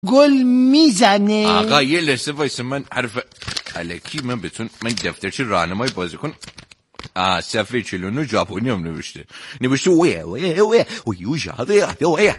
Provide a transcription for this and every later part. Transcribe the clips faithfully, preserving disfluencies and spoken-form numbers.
گل میزنه. آقا یه لحظه وایسا، من حرف الکی من بتون من دفترچه راهنمای بازیکن آ صفحه چهل و نه ژاپنی هم نوشته نوشته وی وی وی وی جاده وی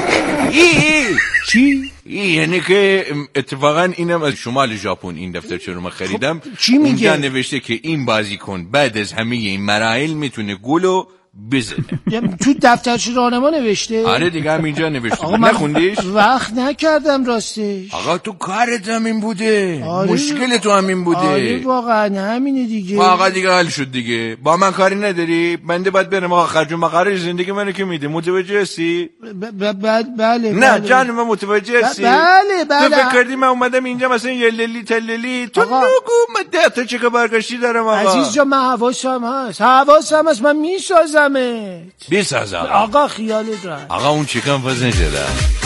چی؟ یعنی که اتفاقا اینم از شمال ژاپن این دفترچه رو من خریدم. چی میگه؟ اونجا نوشته که این بازیکن بعد از همه این مراحل میتونه گلو بزنه. تو دفترچه راهنما نوشته؟ آره دیگه هم اینجا نوشته. نخوندیش؟ وقت نکردم راستش. آقا تو کارت همین بوده. آره. مشکل تو همین بوده. آره واقعا همینه دیگه. آقا دیگه حل شد دیگه. با من کاری نداری؟ بنده باید برم آقا خرج و مقارن زندگی منو که میده. متوجه هستی؟ بله. نه جان من متوجه هستی؟ بله بله. تو فکر کردی من اومدم اینجا مثلا یه لیلی تللی تو نگو من ده تا چه برگشتی دارم آقا. عزیز جان من حواسم هست. حواسم هست من میسازم. بیساز آقا. آقا خیالت راحت. آقا اون چیکار فاز نشده.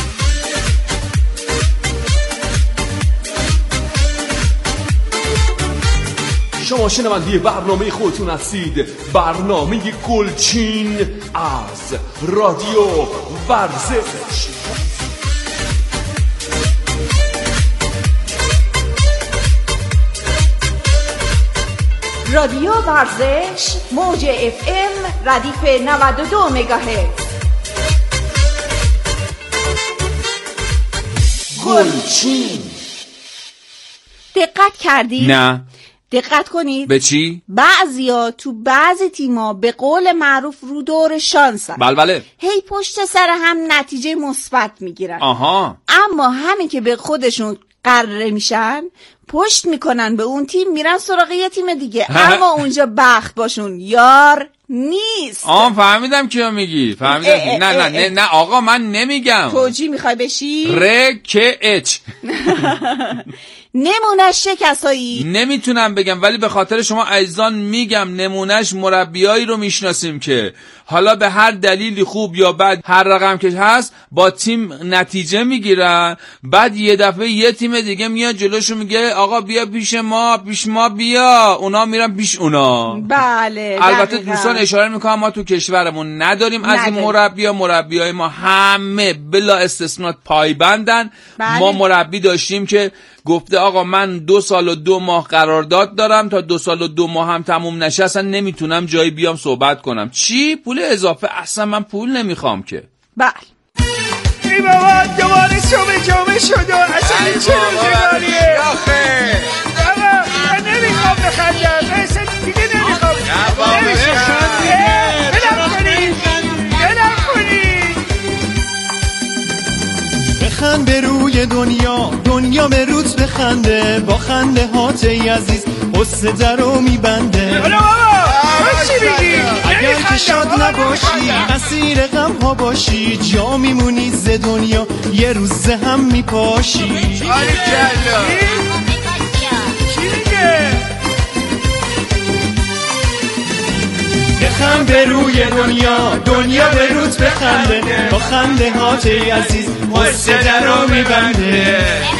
شما شنونده برنامه خودتون هستید، برنامه گلچین از رادیو ورزش. رادیو ورزش موج اف ام ردیف نود و دو مگاهرتز. گلچین. دقت کردید؟ نه. دقت کنید. به چی؟ بعضیا تو بعضی تیما به قول معروف رو دور شانسن. بله بله. هی پشت سر هم نتیجه مثبت میگیرن. آها. اما همین که به خودشون قراره میشن پشت میکنن به اون تیم، میرن سراغ یه تیم دیگه. اما اونجا بخت باشون یار نیست. آه فهمیدم کیو میگی. فهمیدم اه اه نه اه اه نه نه آقا من نمیگم. توجی میخوای بشی؟ ر که اچ. نمونش چه کسایی؟ نمیتونم بگم ولی به خاطر شما عزیزان میگم. نمونش مربیایی رو میشناسیم که حالا به هر دلیلی خوب یا بد هر رقم که هست با تیم نتیجه میگیرن، بعد یه دفعه یه تیم دیگه میاد جلوشو میگه آقا بیا پیش ما پیش ما بیا، اونا میرن پیش اونا. بله. البته دوستان اشاره میکنم ما تو کشورمون نداریم, نداریم. از این مربیا. مربیای ما همه بلا استثناء پایبندن. بله. ما مربی داشتیم که گفته آقا من دو سال و دو ماه قرارداد دارم، تا دو سال و دو ماه هم تموم نشه اصلا نمیتونم جایی بیام صحبت کنم. چی؟ پول اضافه؟ اصلا من پول نمیخوام که. بله. ای بابا دوباره صبح جمعه شد و اصلا این چه روزگاریه؟ آخه بابا من نمیخوام بخندم، اصلا دیگه نمیخوام. نمیخوام بلم کنید بلم کنید. بخند به روی دنیا، دنیا به روت بخنده، با خنده هات ای عزیز قصه درو میبنده. بابا بابا چی میگی؟ اگر که شاد نباشی اسیر غم ها باشی، جا میمونی ز دنیا یه روز هم میپاشی. آره کلا چی میگه؟ بخند به روی دنیا، دنیا به روت بخنده، با خنده هات ای عزیز قصه درو میبنده.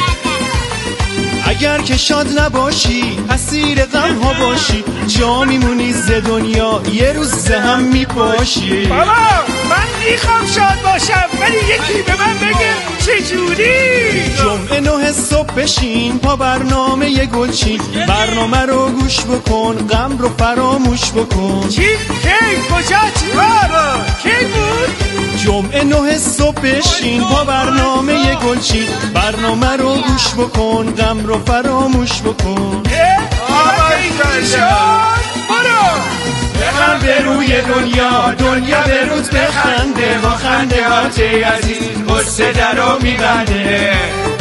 اگر که شاد نباشی اسیر غم ها باشی، جا میمونی ز دنیا یه روز هم میپاشی. بابا من میخوام شاد باشم ولی یکی به من بگه چجوری؟ جمعه نه صبح بشین پا برنامه ی گلچین، برنامه رو گوش بکن غم رو فراموش بکن. چی؟ کی؟ کجا؟ چیکار؟ کی بود؟ جمعه نه صبح بشین پا برنامه ی گلچین، برنامه رو گوش بکن غم رو فراموش بکن. آقا این شد برو بخند به روی دنیا، دنیا به روت بخنده، با خنده هات ای عزیز قصه درو میبنده.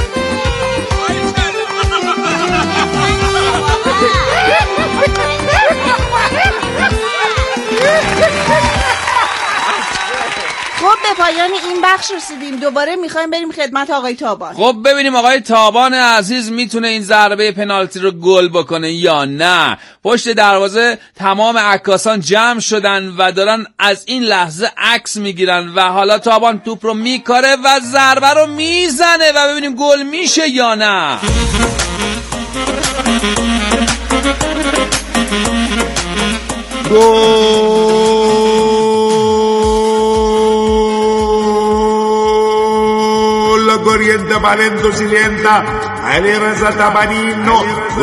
خب به پایان این بخش رسیدیم. دوباره میخوایم بریم خدمت آقای تابان. خب ببینیم آقای تابان عزیز میتونه این ضربه پنالتی رو گل بکنه یا نه. پشت دروازه تمام عکاسان جمع شدن و دارن از این لحظه عکس میگیرن و حالا تابان توپ رو میکاره و ضربه رو میزنه و ببینیم گل میشه یا نه. corriendo valendo silienta, alle resa tabanino,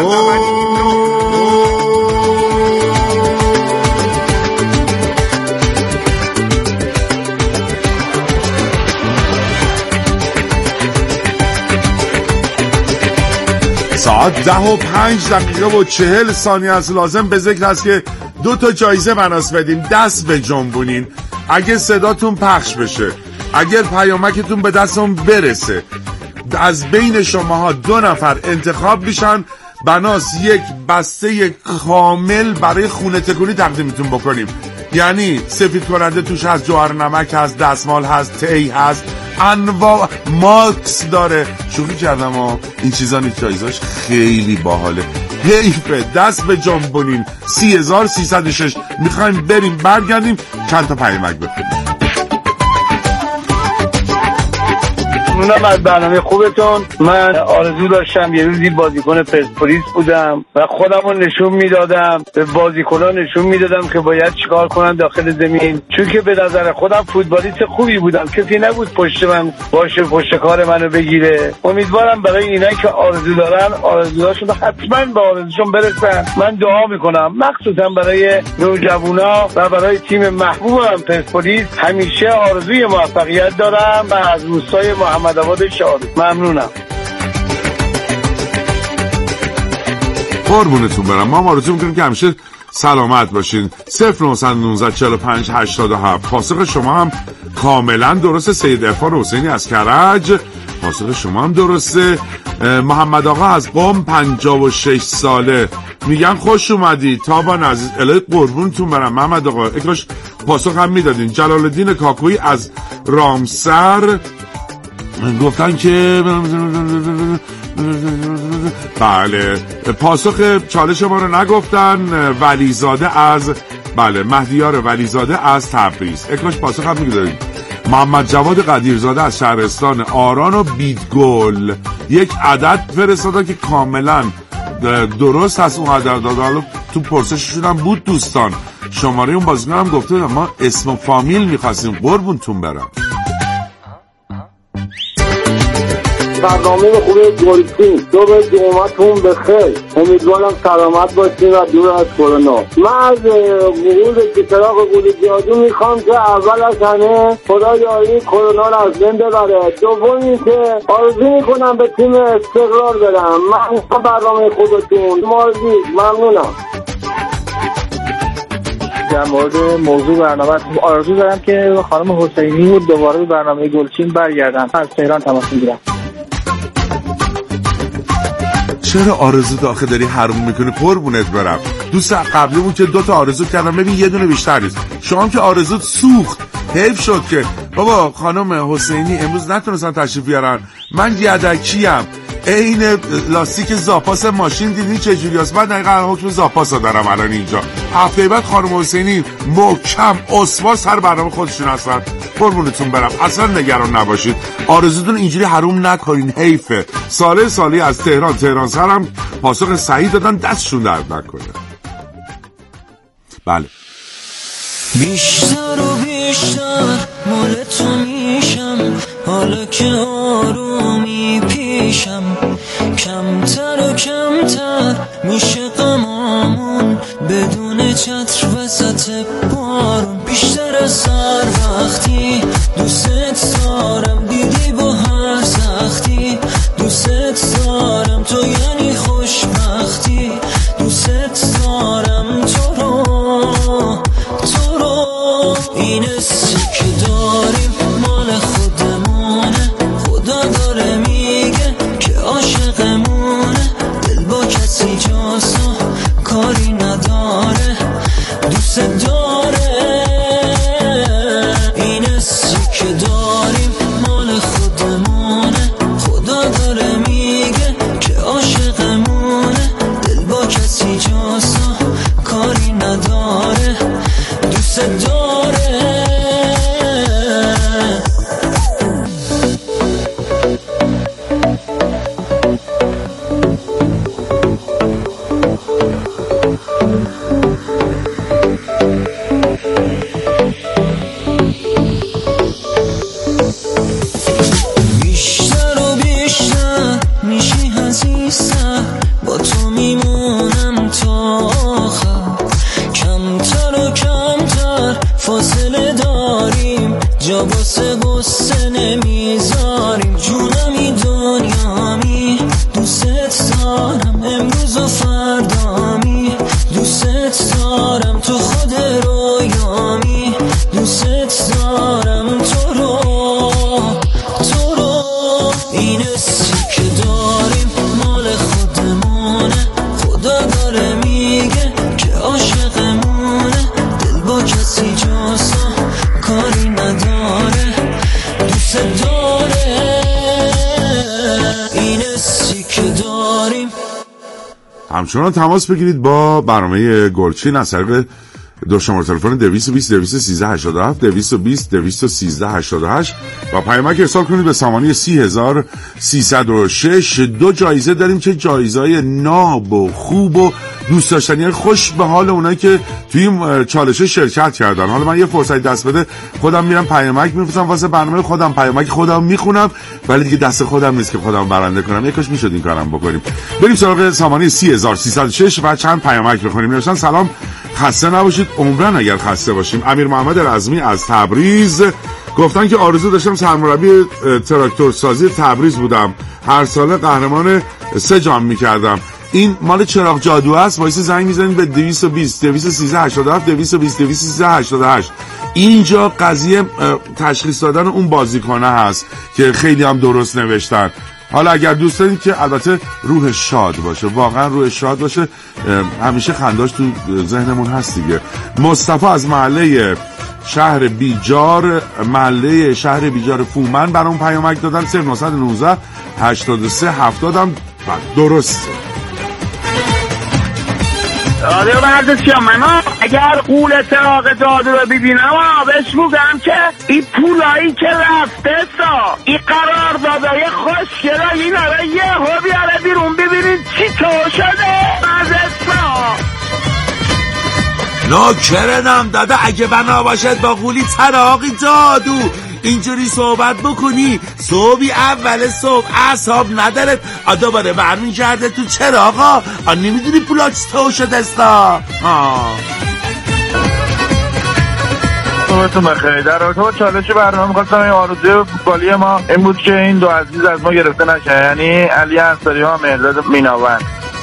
ساعت ده و پنج دقیقه و چهل ثانیه است. لازم به ذکر است که دو تا جایزه بناس بدیم، دست به جنبونین. اگه صداتون پخش بشه، اگر پیامکتون به دستمون برسه، از بین شماها دو نفر انتخاب میشن، بناس یک بسته کامل برای خونه تکونی تقدیمتون بکنیم. یعنی سفید کننده توش هست، جوهر نمک هست، دستمال هست، تی هست، انواع، ماکس داره. شوخی کردم ها، این چیزا نیست، جایزاش خیلی باحاله. حیفه، دست به جنبونین. سی هزار سیصد و شش. میخوایم بریم برگردیم چند تا پیامک بخونیم. ممنونم از برنامه خوبتون. من آرزو داشتم یه روزی بازیکن پرسپولیس بودم و خودمو نشون میدادم، به بازیکن‌ها نشون میدادم که باید چیکار کنن داخل زمین، چون که به نظر خودم فوتبالیست خوبی بودم، کسی نبود پشت من باشه پشت کار منو بگیره. امیدوارم برای اینایی که آرزو دارن آرزوهاشون حتما به آرزوشون برسن. من دعا میکنم مخصوصا برای نوجوانا و برای تیم محبوبم پرسپولیس. همیشه آرزوی موفقیت دارم و از روستای محمد آباد شاد. ممنونم. قربونتون برم. ما آرزو میکنیم که همیشه سلامت باشین. صفر نه یک نه چهار پنج هشتاد و هفت. پاسخ شما هم کاملا درسته. سید عرفان حسینی از کرج، پاسخ شما هم درسته. محمد آقا از قم، پنجاه و شش ساله، میگن خوش اومدی تابان عزیز. الهی قربونتون برم محمد آقا، اکاش پاسخ هم میدادین. جلال الدین کاکویی از رامسر گفتن که بله پاسخ چالش ما رو نگفتن. ولیزاده از بله مهدیار ولیزاده از تبریز، اکاش پاسخ هم میدادین. محمد جواد قدیرزاده از شهرستان آران و بیدگل یک عدد فرستادن که کاملا درست هست. اون عدد دادن تو پرسششون هم بود دوستان. شماره اون بازیکن هم گفته ما اسم و فامیل میخواستیم. قربونتون برم. برنامه خوبه گلچین، صبح جمعتون بخیر. امیدوارم سلامت باشین و دور از کرونا. من از گروه چراغ گل جادو میخوام که اول از همه خدا یاری کرونا رو از بین ببره. دوم اینکه آرزو میکنم به تیم استقرار برم. من برنامه خودتون مارزی ممنونم. در مورد موضوع برنامه آرزو دارم که خانم حسینی دوباره به برنامه گلچین برگردن. از تهران تماس میگیرم. چرا آرزو داخل داری حروم میکنی؟ قربونت برم. دوست قبلیمون که دوتا آرزو کردم، ببین یه دونه بیشتر نیست. شما که آرزوت سوخت. حیف شد که بابا خانم حسینی امروز نتونستن تشریف بیارن. من یدکیم، این لاستیک زاپاس ماشین دیدین چجوری است؟ من دقیقا حکم زاپاس دارم الان اینجا. هفته بعد خانم حسینی محکم اسوا سر برنامه خودشون هستن. قربونتون برم، اصلا نگران نباشید. آرزوتون اینجوری حروم نکنین، حیفه. ساله سالی از تهران تهران سرم پاسخ صحیح دادن، دستشون درد نکنه. بله بیشتر و بیشتر مال تو میشم، حالا که آرومی پیشم، کمتر و کمتر میشه غمامون بدون چتر وسط بارون. بیشتر از هر وقتی دوست دارم، دیدی با هر سختی دوست دارم تو، یعنی خوشبختی دوست دارم تو رو تو رو. این حسی که داریم مال خودمونه، خدا داره میگه که عاشقمونه. دل با کسی جاست و کاری نداره، دوست داره. این حسی که داریم مال خودمونه، خدا داره میگه که عاشق همچنان تماس بگیرید با برنامه گلچین از طریق دو شماره تلفن دویست و بیست دویست و سیزده هشتاد و هفت دویست و بیست دویست و سیزده هشتاد و هشت و پیامک ارسال کنید به سامانه سی هزار سیصد و شش. دو جایزه داریم که جایزه‌های ناب و خوب و دوست داشتنی، خوش به حال اونایی که توی این چالشه شرکت کردن. حالا من یه فرصت دست بده خودم میرم پیامک میفرستم واسه برنامه خودم، پیامک خودم میخونم، ولی دیگه دست خودم نیست که خودم برنده کنم. یکاش میشد این کارم بکنیم. بریم سراغ سامانه سی هزار سیصد و شش و چند پیامک بخونیم. نوشتن سلام، خسته نباشید، عمرن اگر خسته باشیم. امیر محمد رزمی از تبریز گفتن که آرزو داشتم سرمربی تراکتور سازی تبریز بودم، هر ساله قهرمان سه جام میکردم. این مال چراغ جادو است. وایس زنگ میزنید به دویست و بیست دویست و سیزده هشتاد و هفت دویست و بیست دویست و سیزده هشتاد و هشت. اینجا قضیه تشخیص دادن اون بازیکنه هست که خیلی هم درست نوشتن. حالا اگر دوست دارید که البته روح شاد باشه، واقعا روح شاد باشه، همیشه خنداش تو ذهنمون هست دیگه. مصطفی از محله شهر بیجار محله شهر بیجار فومن برام پیامک دادن. صفر نه یک نه هشتاد و سه هفتاد هم درسته. رادیو ورزشیام من اگر قول سراغ جادو رو ببینم بهش میگم که این پولایی که رفته سا این قرار دادای خوشگلا این آره یه هو بیاره بیرون ببینید چی تو شده مزسا نوکرنم داده اگه بنا باشد با قولی تراغی جادو اینجوری صحبت بکنی صبحی اول صبح اعصاب نداره آدا باره برمین کرده تو چرا آقا آن نمیدونی پولا چطور شده استا تو بخیر. در رابطه چالش برنامه می‌خواستم این آرزوی فوتبالی ما این بود که این دو عزیز از ما گرفته نشه، یعنی علی انصاری ها و مهرداد میناوند.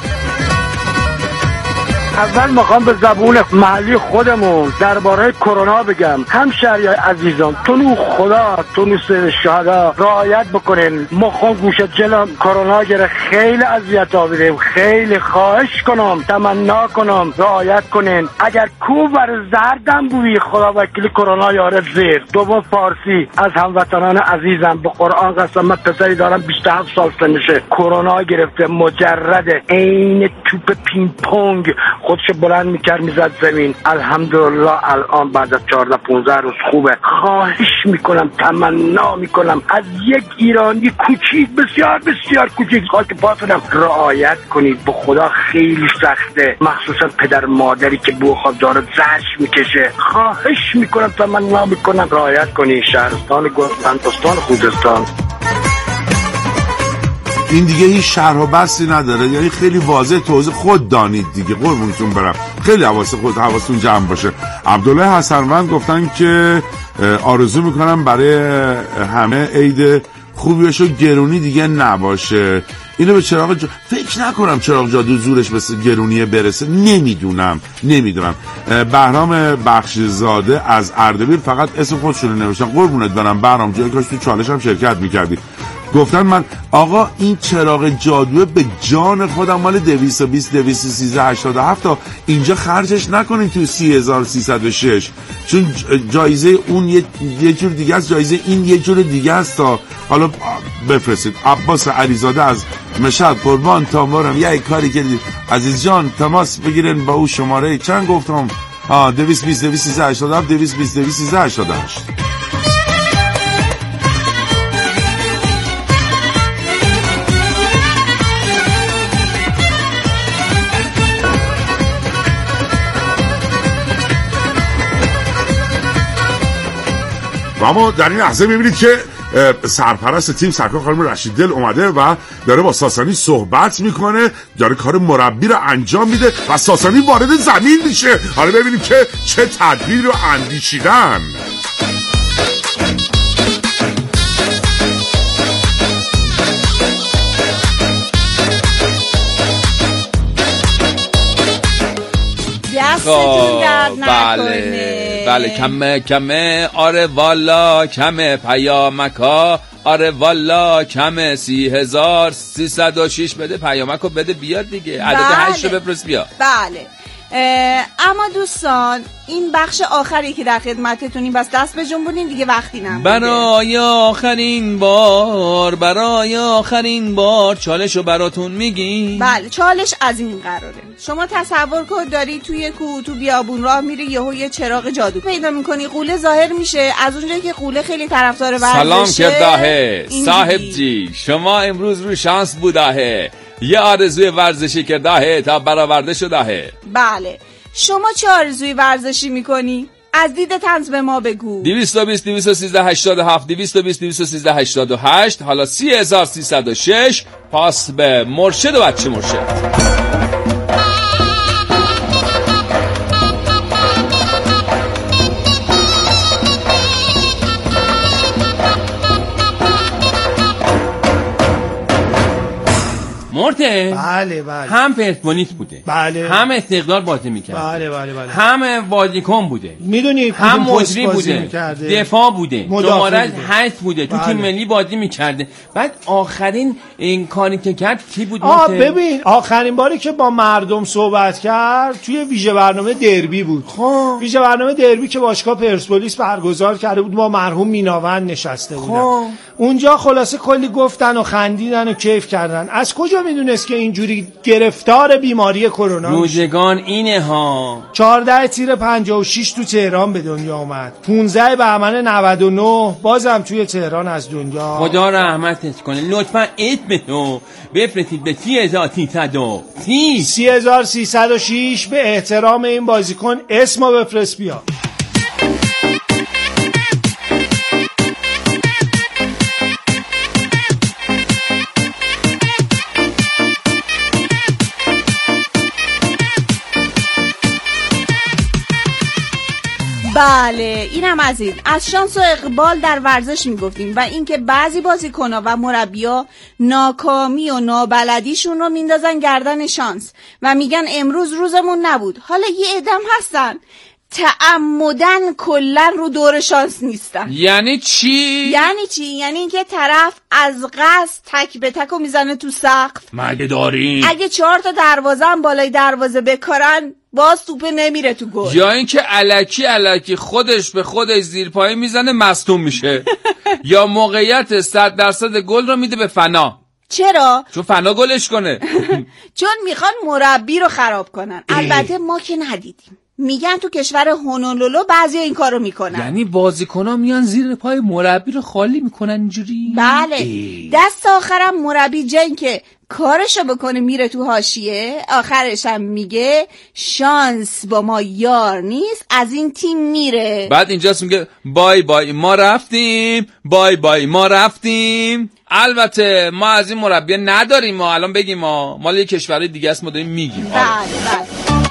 اول میخوام به زبون محلی خودمون درباره کرونا بگم. همشهریای عزیزان تو نو خدا تو نو شهدا رعایت بکنین. مخون گوشه جلو کرونا گره خیلی اذیت آویدیم. خیلی خواهش کنم تمنا کنم رعایت کنین. اگر کو بر زردم بوی خدا وکیل کرونا یاره زیر. دوم فارسی از هموطنان عزیزم به قرآن قسم من پسری دارم بیست و هفت سال سنشه کرونا گرفته مجرده عین توپ پینگ پونگ خودش بلند میکرد میزد زمین. الحمدلله الان بعد از چهارده پانزده روز خوبه. خواهش میکنم تمنا میکنم از یک ایرانی کوچیک بسیار بسیار کوچیک خاک پاتونم رعایت کنید. به خدا خیلی سخته، مخصوصا پدر مادری که بو خواب داره زش میکشه. خواهش میکنم تمنا میکنم رعایت کنید. شهرستان گلستان خوزستان این دیگه هیچ شرح و بستی نداره، یعنی خیلی واضح توضیح خود دانید دیگه. قربونتون برم، خیلی حواس خود حواستون جمع باشه. عبدالله حسنوند گفتن که آرزو میکنم برای همه عید خوبی بشه، گرونی دیگه نباشه. اینو به چراغ جا... فکر نکنم چراغ جادو زورش به گرونی برسه، نمیدونم نمیدونم. بهرام بخشزاده از اردبیل فقط اسم خودشون رو نوشتن. قربونت برم بهرام جایی کاش تو چالش هم شرکت میکردی. گفتن من آقا این چراغ جادوه به جان خودم مال دویست و بیست دویست و سیزده هشتاد و هفت تا اینجا خرجش نکنین تو سی هزار سیصد و شش، چون جایزه اون یه, یه جور دیگه است، جایزه این یه جور دیگه است. تا حالا بفرستید. عباس علیزاده از مشهد قربان تامارم یه کاری کردید عزیز جان تماس بگیرن با او شماره چند گفتم ها دویست و بیست دویست و سیزده هشتاد و هفت دویست و بیست دویست و سیزده هشتاد و هشت. و اما در این لحظه میبینید که سرپرست تیم سرکار خانم رشیددل اومده و داره با ساسانی صحبت میکنه، داره کار مربی رو انجام میده و ساسانی وارد زمین میشه. حالا ببینیم که چه تدبیری رو اندیشیدن. دستتون درد نکنه. بله بله کمه کمه آره والا کمه پیامکا آره والا کمه سی هزار سیصد و شش بده پیامکو بده بیاد دیگه. عدد بله. هشت رو بپرس بیا. بله اما دوستان این بخش آخری که در خدمتتونیم، بس دست بجنبونین دیگه، وقتی نمونده. برای آخرین بار برای آخرین بار چالشو براتون میگی؟ بله، چالش از این قراره. شما تصور کن داری توی کوه تو بیابون راه میری، یهو یه چراغ جادو پیدا میکنی، قوله ظاهر میشه. از اونجایی که قوله خیلی طرفدار ورزشه، سلام کرداهه صاحب جی، شما امروز رو شانس بوداهه، یه آرزوی ورزشی کرداهه تا برآورده شداهه. بله، شما چه آرزوی ورزشی میکنی؟ از دید طنز به ما بگو. دویست و بیست دویست و سیزده هشتاد و هفت دویست و بیست دویست و سیزده هشتاد و هشت. حالا سی هزار سیصد و شش. پاس به مرشد و بچه مرشد. مرته؟ بله بله. هم پرسپولیس بوده، بله، هم استقلال بازی میکرد، بله بله بله، هم بازیکن بوده، میدونی هم مجری بوده، دفاع بوده، شماره هشت بوده، تو تیم ملی بازی میکرده. بعد آخرین این کاری که کرد کی بود؟ آه ببین، آخرین باری که با مردم صحبت کرد توی ویژه برنامه دربی بود. خب ویژه برنامه دربی که باشگاه پرسپولیس برگزار کرده بود، ما مرحوم میناوند نشسته بودن. خب اونجا خلاصه کلی گفتن و خندیدن و کیف کردن. از کجا میدونست که اینجوری گرفتار بیماری کرونا روزگان اینه ها؟ چهارده تیر پنجاه و شش تو تهران به دنیا اومد، پانزده بهمن نود و نه بازم توی تهران از دنیا. خدا رحمتش کنه. لطفا اسمتو بفرستید به سی هزار سیصد و سی سی هزار سیصد و شش. به احترام این بازیکن اسمو بفرست بیا. بله، اینم از این. از شانس و اقبال در ورزش میگفتیم و اینکه بعضی بازیکن‌ها و مربی‌ها ناکامی و نابلدیشون رو میندازن گردن شانس و میگن امروز روزمون نبود. حالا یه عدم هستن تعمدن کلا رو دور شانس نیستن. یعنی چی؟ یعنی چی؟ یعنی اینکه طرف از قصد تک به تکو میزنه تو سقف. مگه داریم؟ اگه چهار تا دروازه هم بالای دروازه بکارن باز توپه نمیره تو گل. یا اینکه الکی الکی خودش به خودش زیر پای میزنه مصدوم میشه. یا موقعیت صد درصد گل رو میده به فنا. چرا؟ چون فنا گلش کنه. چون میخوان مربی رو خراب کنن. البته ما که ندیدیم. میگن تو کشور هونولولو بعضی این کارو میکنن. یعنی بازیکن‌ها میان زیر پای مربی رو خالی میکنن اینجوری؟ بله. ای. دست آخرم مربی جن که کارشو بکنه میره تو حاشیه، آخرش هم میگه شانس با ما یار نیست، از این تیم میره. بعد اینجاست میگه بای بای ما رفتیم، بای بای ما رفتیم. البته ما از این مربی نداریم، ما الان بگیم ما مال یک کشور دیگه است، ما داریم میگیم. بله بله.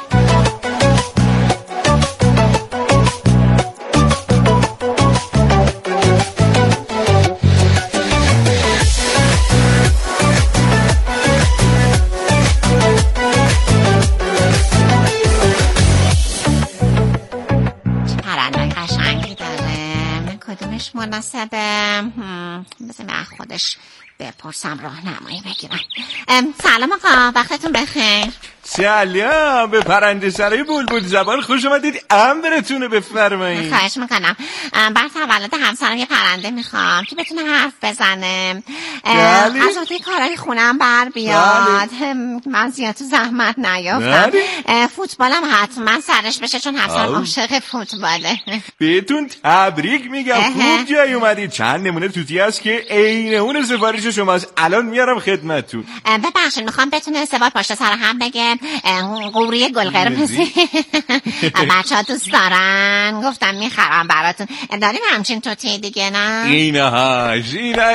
کدومش مناسبه؟ بذار من خودش بپرسم راهنمایی بگیرم. سلام آقا، وقتتون بخیر. سلام، به پرنده سرای بلبل زبان خوش اومدید. امرتونه بفرمایید. خواهش میکنم. بر تولد همسرم یه پرنده میخوام که بتونه حرف بزنه، از عهده کارهای خونم بر بیاد، من زیاد تو زحمت نیافتم، فوتبالم حتما سرش بشه چون همسرم عاشق فوتباله. بهتون تبریک میگم، خوب جای اومدید. چند نمونه توتی هست که عین اون سفارش شماست، الان میارم خدمتتون. ببخشید میخوام بتونه سه بار پشت سر هم بگه قوری گل قرمزی. بچه ها دوست دارن، گفتم میخرم براتون. داریم همچین توتی دیگه نه؟ اینه هاش اینه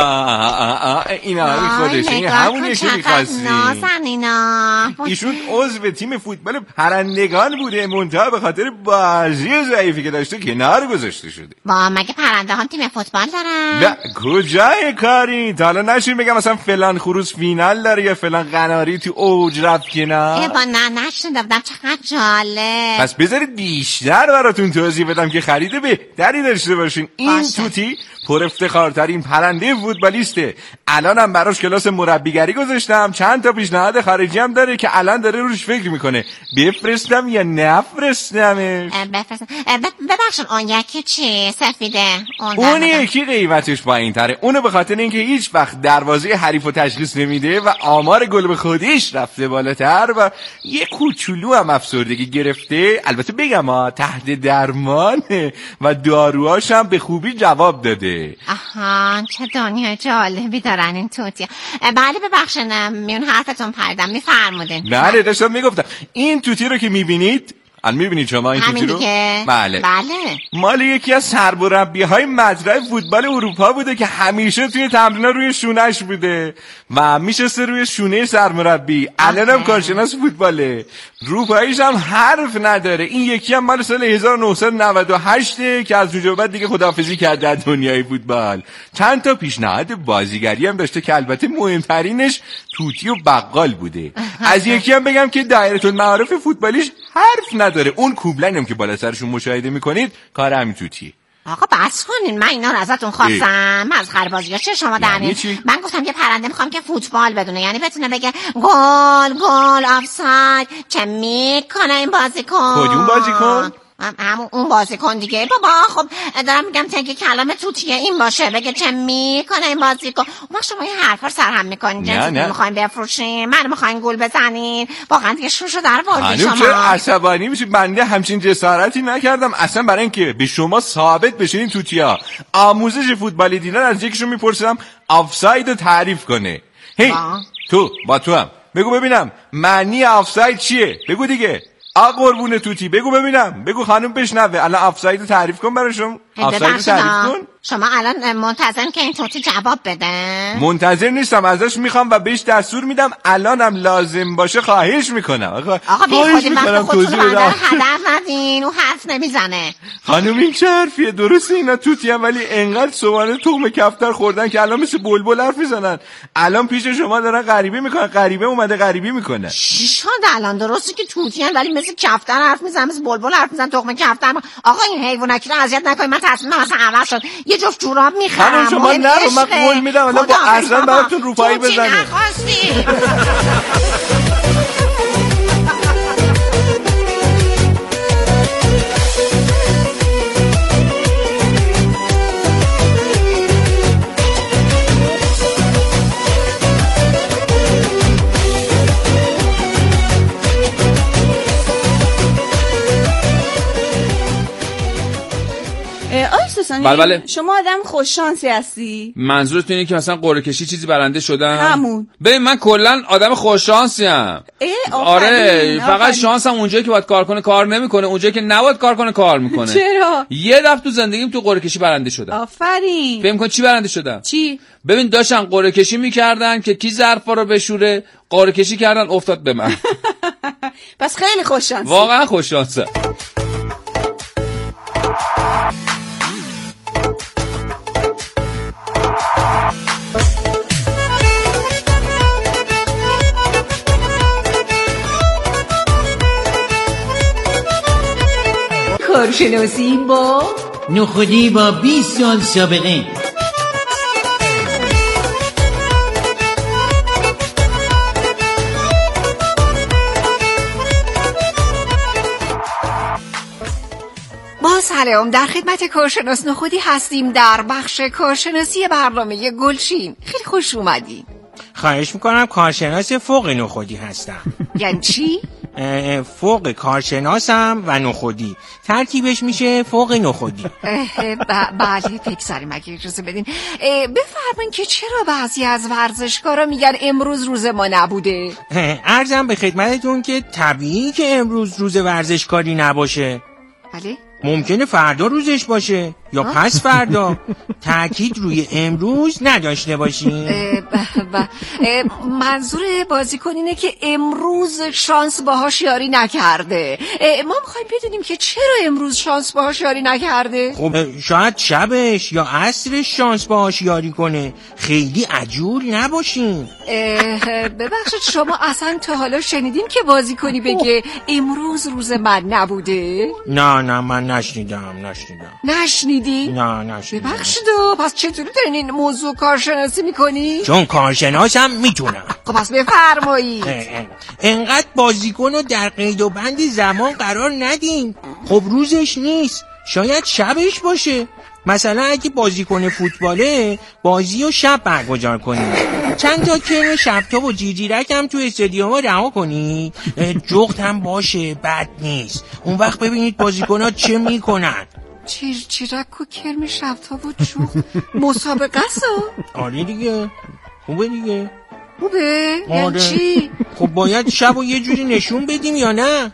اینه خودش این همونیه که میخواستی. نازن اینا. ایشون عضو تیم فوتبال پرندگان بوده، منتها به خاطر بازی ضعیفی که داشته کنار گذاشته شده. با مگه پرنده هم تیم فوتبال دارن؟ نه کجای کاری؟ تا حالا نشین بگم مثلا فلان خروس فینال داره یا فلان قناری تو اوج رفت کنار. اینا؟ با نه نشنیده بودم. چقدر جالب. پس بذارید بیشتر براتون توضیح بدم که خرید بهتری داشته باشین. این باشه. توتی پر افتخارترین پرنده فوتبالیسته. الانم براش کلاس مربیگری گذاشتم. چند تا پیشنهاد خارجی هم داره که الان داره روش فکر میکنه بفرستم یا نفرستمش. بفرستم. ببخشید اون یکی چی؟ سفیده. اون, اون یکی قیمتش پایین تره. اونو به خاطر اینکه هیچ وقت دروازه حریفو تشخیص نمیده و آمار گل به خودش رفته بالاتر و یه کوچولو هم افسردگی گرفته. البته بگم ها تحت درمانه و داروهاش هم به خوبی جواب داده. آها چه دنیای جالبی دارن این توتی. بله ببخشید میون حرفتون پردم میفرمودین. بله داشتم میگفتم این توتی رو که میبینید الان میبینید شما این توتی رو؟ بله بله مال یکی از سرمربی‌های مجرا فوتبال اروپا بوده که همیشه توی تمرین‌ها روی شونه‌اش بوده و میشسته روی شونه سرمربی. الانم کارشناس فوتباله. رو پایش هم حرف نداره. این یکی هم مال سال هزار و نهصد و نود و هشت که از اونجا بعد دیگه خداحافظی کرده از دنیای فوتبال. چند تا پیشنهاد بازیگری هم داشته که البته مهمترینش توتی و بقال بوده. از یکی هم بگم که دایره المعارف فوتبالیش حرف نداره. اون کوبلنی هم که بالا سرشون مشاهده میکنید کار همین توتی. آقا بس کنین من اینا رو ازتون خواستم. من از خربازی ها چه شما دارین؟ من گفتم که پرنده میخوام که فوتبال بدونه، یعنی بتونه بگه گل گل آفساید. چه میکنه این بازیکن؟ کدوم بازیکن؟ همون اون بازیکن دیگه. بابا خب دارم میگم تگه کلام توتیه این باشه بگه چه میکنه این بازیکن. اون شما این حرفا رو سرهم میکنین. جنسی میخواین بفروشین، من میخواین گل بزنین. واقعا دیگه شوشو در آوردین شما. چرا عصبانی میشی؟ بنده همچین جسارتی نکردم اصلا. برای اینکه به شما ثابت بشه این توتیا آموزش فوتبالی دیدن از یکیشون میپرسیدم آفساید رو تعریف کنه. هی تو با تو هم بگو ببینم معنی آفساید چیه؟ بگو دیگه. آ قربون توتی بگو ببینم. بگو خانم بشنوه. الان آفساید تعریف کن براشون. آفساید تعریف کن. شما الان منتظرین که این توتی جواب بده؟ منتظر نیستم، ازش میخوام و بهش دستور میدم. الانم لازم باشه خواهش میکنم. آقا آقا بی خودی وقت خودتون رو بنده هدر ندین. او حرف نمیزنه. خانم این چه حرفیه؟ درسته اینا توتی هم ولی انقدر صبحانه تخم کفتر خوردن که الان مثل بلبل حرف میزنن. الان پیش شما دارن غریبی میکنن. غریبه اومده غریبی میکنه. چی شد الان؟ درسته که توتی هم ولی مثل کفتر حرف میزنن، مثل بلبل حرف میزنن، تخم کفتر. آقا این حیوانکی رو اذیت نکنید. من تصمیمم اصلا عوض شد. یه جفت جوراب میخرم. شما نرو من قول میدم الان با ارزن براتون روپایی بزنه. بله بله. شما آدم خوش شانسی هستی. منظورتون اینه که مثلا قرعه کشی چیزی برنده شدن؟ همون. ببین من کلا آدم خوش شانسی ام. آره فقط آفرین. شانسم اونجایی که باید کار کنه کار نمیکنه، اونجایی که نباید کار کنه کار میکنه. چرا؟ یه دفعه تو زندگیم تو قرعه کشی برنده شدم. آفرین. فکر کن چی برنده شدم؟ چی؟ ببین داشتن قرعه کشی میکردن که کی ظرفا رو بشوره، قرعه کشی کردن افتاد به من. پس خیلی خوش شانسی. واقعا خوش شانسم. کارشناسی با نخودی با بیست سال سابقه. با سلام، در خدمت کارشناس نخودی هستیم در بخش کارشناسی برنامه گلچین. خیلی خوش اومدین. خواهش میکنم. کارشناس فوق نخودی هستم. یعنی چی؟ فوق کارشناسم و نخودی ترکیبش میشه فوق نخودی. بله بگذاریم اگه اجازه بدین. بفرمایید که چرا بعضی از ورزشکارا میگن امروز روز ما نبوده؟ عرضم به خدمتتون که طبیعی که امروز روز ورزشکاری نباشه. بله؟ ممکنه فردا روزش باشه. یا پس فردا تأکید روی امروز نداشته باشیم. منظور بازیکن اینه که امروز شانس باهاش یاری نکرده. ما میخوایم بدونیم که چرا امروز شانس باهاش یاری نکرده. خب شاید شبش یا عصرش شانس باهاش یاری کنه. خیلی عجول نباشین. ببخشید شما اصلا تا حالا شنیدین که بازیکنی بگه امروز روز من نبوده؟ نه نه من نشنیدم نشنیدم نشنیدی؟ نه نشنیدم. ببخشید پس چطوری دارین این موضوع کارشناسی میکنی؟ چون کارشناسم میتونم. خب پس بفرمایید. انقدر بازیکن رو در قید و بند زمان قرار ندین. خب روزش نیست، شاید شبش باشه. مثلا اگه بازیکن فوتباله بازی و شب برگزار کنی، چند تا کرم شبتاب و جیجیرک هم تو استادیوم رها کنی، جغد هم باشه بد نیست. اون وقت ببینید بازیکن‌ها چه میکنن. جیجیرک و کرم شبتاب و جغد مسابقه است؟ آره دیگه. خوبه دیگه. خوبه؟ یعنی چی؟ خب باید شب و یه جوری نشون بدیم یا نه؟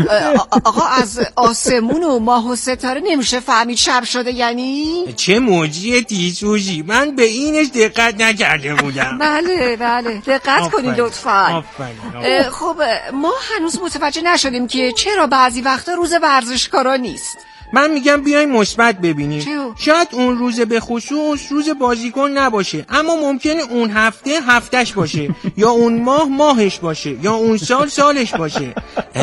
آقا از آسمون و ماه و ستاره نمیشه فهمید شب شده یعنی؟ چه موجی تیزوزی، من به اینش دقت نکرده بودم. بله بله دقت کنید لطفا. خب ما هنوز متوجه نشدیم که چرا بعضی وقتا روز ورزشکارا نیست. من میگم بیاین مثبت ببینیم. شاید اون روز به خصوص روز بازیکن نباشه، اما ممکنه اون هفته هفتش باشه، یا اون ماه ماهش باشه، یا اون سال سالش باشه.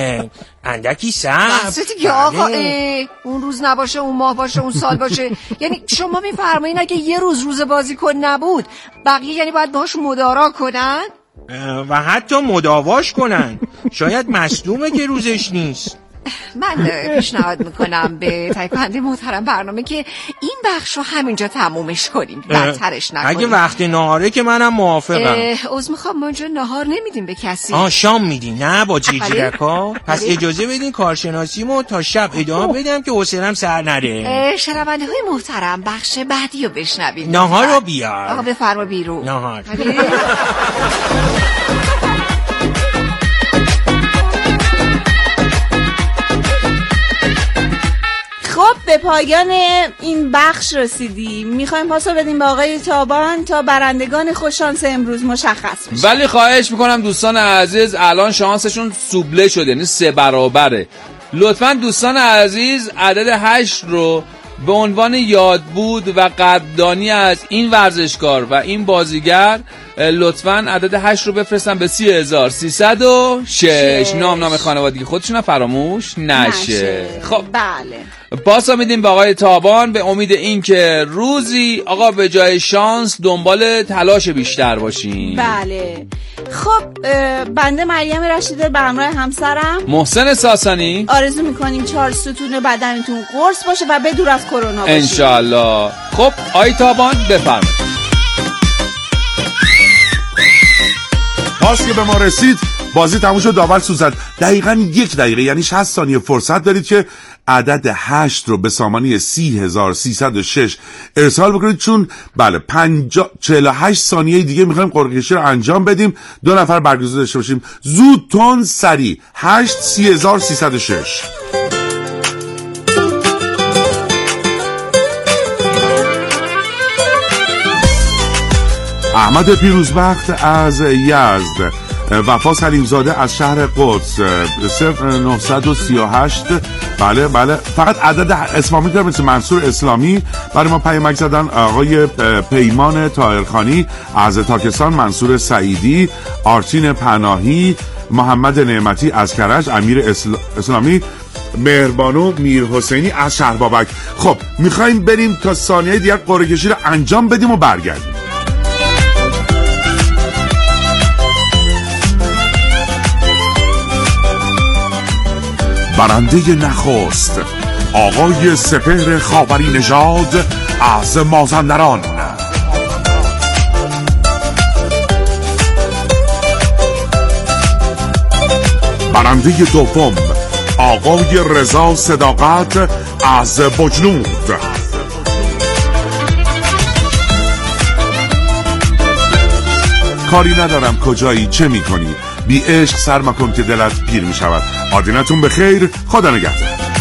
اندکی صبر. بسه دیگه آقا، اون روز نباشه اون ماه باشه اون سال باشه. یعنی شما میفرمایین اگه یه روز روز بازیکن نبود بقیه یعنی باید باهاش مدارا کنن و حتی مداواش کنن. شاید مصدومه که روزش نیست. من پیشنهاد میکنم به تهیه کننده محترم برنامه که این بخش رو همینجا تمومش کنیم، بدترش نکنیم. اگه وقت نهاره که منم موافقم. عذر میخوام ما اینجا نهار نمیدیم به کسی. آه شام میدین؟ نه با جیجیرکا. پس اجازه بدین کارشناسیمو تا شب ادامه بدم که حوصله‌ام سر نره. شنونده های محترم بخش بعدی رو بشنویم. نهار رو بیار. آقا بفرما بیرون. نهار. خب به پایان این بخش رسیدیم. میخوایم پاسو بدیم به آقای تابان تا برندگان خوششانس امروز مشخص بشه. ولی خواهش میکنم دوستان عزیز، الان شانسشون سوبله شده، یعنی سه برابره. لطفا دوستان عزیز عدد هشت رو به عنوان یادبود و قدردانی از این ورزشکار و این بازیگر لطفاً عدد هشت رو بفرستن به سی هزار سیصد و شش. نام نام خانوادگی خودشون فراموش نشه, نشه. خب بله پاسا میدیم به آقای تابان به امید این که روزی آقا به جای شانس دنبال تلاش بیشتر باشین. بله خب بنده مریم رشیده به همراه همسرم محسن ساسانی آرزو میکنیم چهار ستون بدنتون قرص باشه و بدور از کرونا باشین انشالله. خب آقای تابان بفرمایید. پاس که به ما رسید بازی تموم شد. داور سوزد. دقیقاً یک دقیقه یعنی شصت ثانیه فرصت دارید که عدد هشت رو به سامانه سی هزار سیصد و شش ارسال بکنید، چون بله پنجاه چهل و هشت ثانیه دیگه میخوایم قرعه کشی رو انجام بدیم. دو نفر برگزار داشته باشیم. زود تون سریع. هشت سی هزار سیصد و شش. احمد پیروزبخت از یزد، وفا سلیمزاده از شهر قدس، صفر نهصد و سی و هشت. بله بله فقط عدد اسلامی داره مثل منصور اسلامی برای ما پیامک زدن. آقای پیمان طاهرخانی از تاکستان، منصور سعیدی، آرتین پناهی، محمد نعمتی از کرج، امیر اسلامی، مهربانو میر حسینی از شهر بابک. خب میخوایم بریم تا ثانیه دیگر قرعه کشی رو انجام بدیم و برگردیم. برنده نخست آقای سپهر خاوری نژاد از مازندران. برنده دوم آقای رضا صداقت از بجنود. کاری ندارم کجایی چه میکنی، بی عشق سر مکن که دلت پیر میشود. آدینتون به خیر، خدا نگهدار.